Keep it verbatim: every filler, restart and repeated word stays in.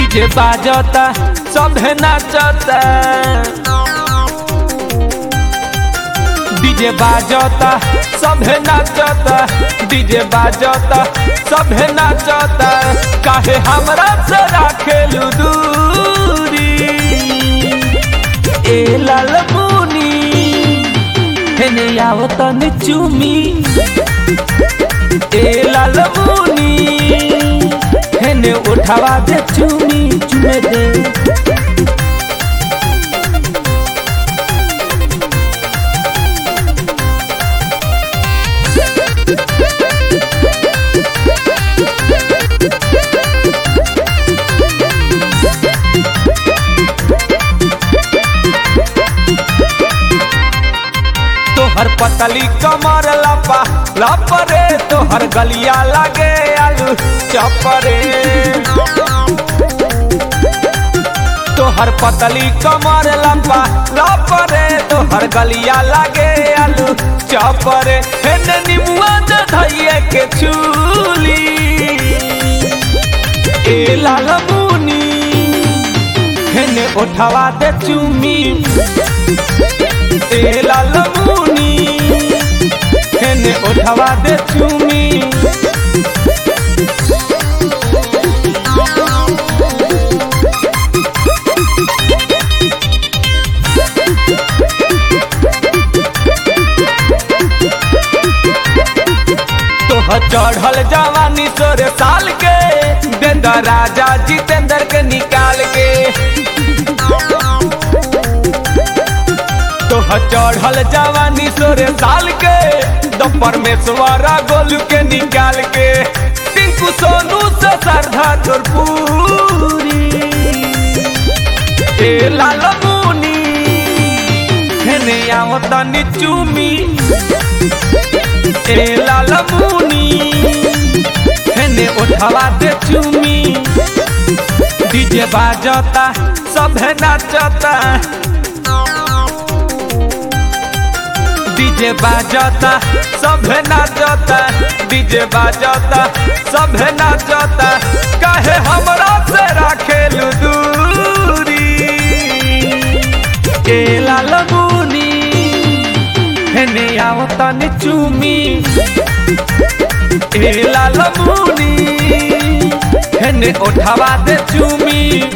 DJ बाजता सभे नाचता, डीजे बाजता सभे नाचता, डीजे बाजता सभे नाचता। काहे हमरा से राखेलु दूरी ए लाल मुनी, हेने आओ तनी चुमी ए लाल मुनी, हेने उठावा दे चुमी चुमे दे। तोहर पतली कमर लपा लपरे, तोहर गलिया लगे आलू चपरे। तोहर पतली कमर लपा लपरे, तोहर गलिया लगे आलू चपरे। हेने निमुआ दे धइए के चूली ए लाल मुनी, हेने उठावा दे चुमी ए लाल मुनी, हेने उठावा दे चुमी। तोहर चढ़ल जवानी सोरे साल के, देंदा राजा जितेंद्र के निकाल के। तोहर चढ़ल जवानी सोरे साल के, दो परमेश्वरा गोलू के निकाल के। टिंकू सोनू से श्रद्धा तोर पूरी ए लाल मुनी, हेने आओ तनी चुमी ए लाल मुनी, हेने उठावा दे चुमी। डीजे बाजता सभे नाचता, डीजे बाजता सभे नाचता, डीजे बाजता सभे नाचता। काहे हमरा से राखेलु दूरी ए लाल मुनी, हेने आओ तनी चुमी ए लाल मुनी, हेने उठावा दे चुमी।